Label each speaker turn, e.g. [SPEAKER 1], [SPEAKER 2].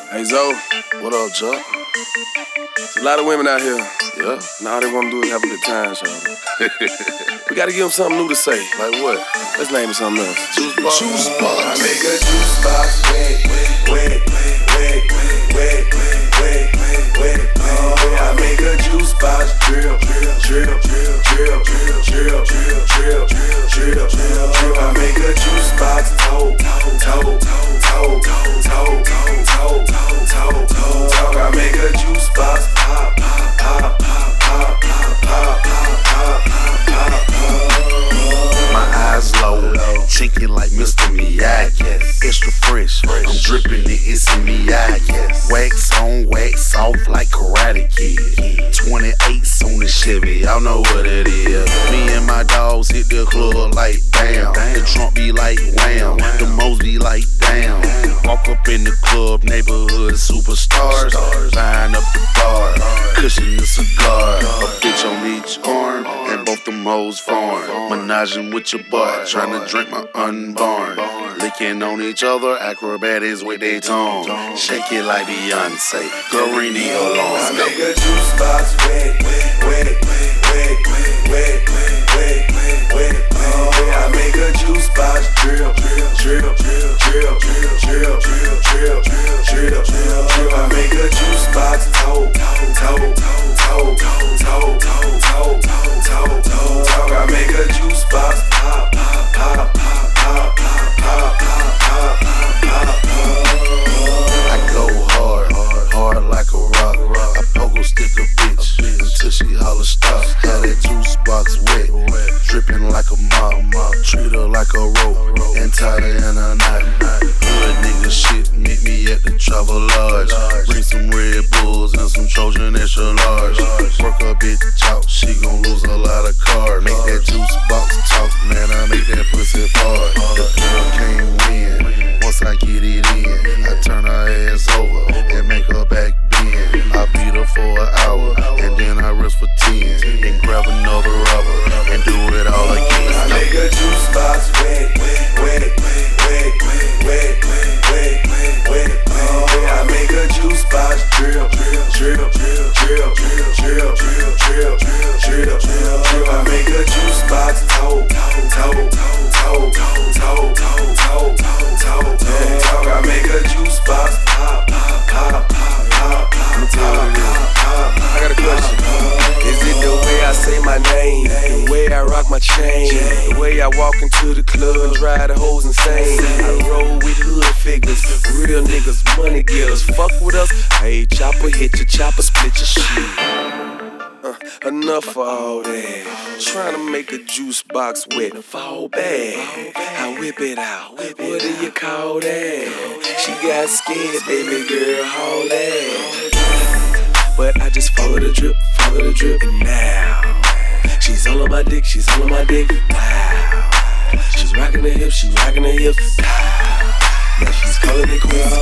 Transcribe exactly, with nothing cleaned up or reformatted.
[SPEAKER 1] Hey Zoe,
[SPEAKER 2] What up, Chuck?
[SPEAKER 1] there's a lot of women out here,
[SPEAKER 2] Yeah.
[SPEAKER 1] and all they want to do is have a good time, so we gotta give them something new to say.
[SPEAKER 2] Like what?
[SPEAKER 1] Let's name it something else.
[SPEAKER 2] Juice box. Juice box.
[SPEAKER 3] I make a juice box wet, wet, wet, wet, wet, wet, wet. I make a juice box drip, drip, drip, drip, drip, drip, drip, drip, drip, drip. I make a juice box toe, toe, toe, toe, toe, toe, toe, toe. I make a juice box pop, pop, pop, pop, pop, pop, pop, pop, pop.
[SPEAKER 2] My eyes low, chicken like Mister Miyagi. Extra fresh, I'm dripping it, it's in Miyagi. Wax on, wax off like Karate Kid. twenty-eights on the Chevy, y'all know what it is. Me and my dogs hit the club like damn. The trunk be like wham, the mo's be like damn. Walk up in the club, neighborhood superstars. Line up the bar, cushion the cigar. A bitch on each arm, and both them hoes foreign. Menaging with your butt, trying to drink my unborn. Licking on each other, acrobatics with their tongue. Shake it like Beyonce, girl, ring the alarm.
[SPEAKER 3] I make a juice box wet, wet, wet, wet, wet, wet, wet. I make a juice box drip, drip, drip, drip, drip, drip, drip, drip, drip. I make a juice box toe, toe, toe, toe, toe, toe, toe, toe. I make a juice box pop, pop, pop, pop, pop, pop, pop, pop, pop.
[SPEAKER 2] I go hard, hard like a rock. I pogo stick a bitch until she holler stop. Had that juice box wet, dripping like a mop. Treat her like a rope and tie her in a knot. Good nigga shit, meet me at the Travel Lodge. Bring some Red Bulls and some Trojan extra large. Work a bitch out, she gon' lose a lot of cards. Make that juice box talk, man, I make that pussy hard. The girl can't win, once I get it in, I turn her ass over and make her back bend. I beat her for an hour, and then I rest for ten. Then grab another rubber and do it all again.
[SPEAKER 3] I make a juice box wet, wet, wet, wet, wet, wet, wet. I make a juice box drip, drip, drip, drip, drip, drip, drip, drip, drip. I make a juice box toe, toe, toe, toe, toe, toe, toe, toe. I make a juice box pop, pop, pop, pop, pop, pop, pop.
[SPEAKER 1] I got a question. Is it the way I say my name, the way I rock my chain, the way I walk into the club, drive the hoes insane? I roll with hood figures, real niggas, money getters. Fuck with us, hey chopper, hit your chopper, split your shit. Uh, enough of all that. Trying to make a juice box wet, fall bad. I whip it out. What do you call that? She got scared, baby girl, haul that. But I just follow the drip, follow the drip, and now she's all on my dick, she's all on my dick. Wow. She's rocking the hips, she's rocking the hips. Pow. Now she's calling it queen.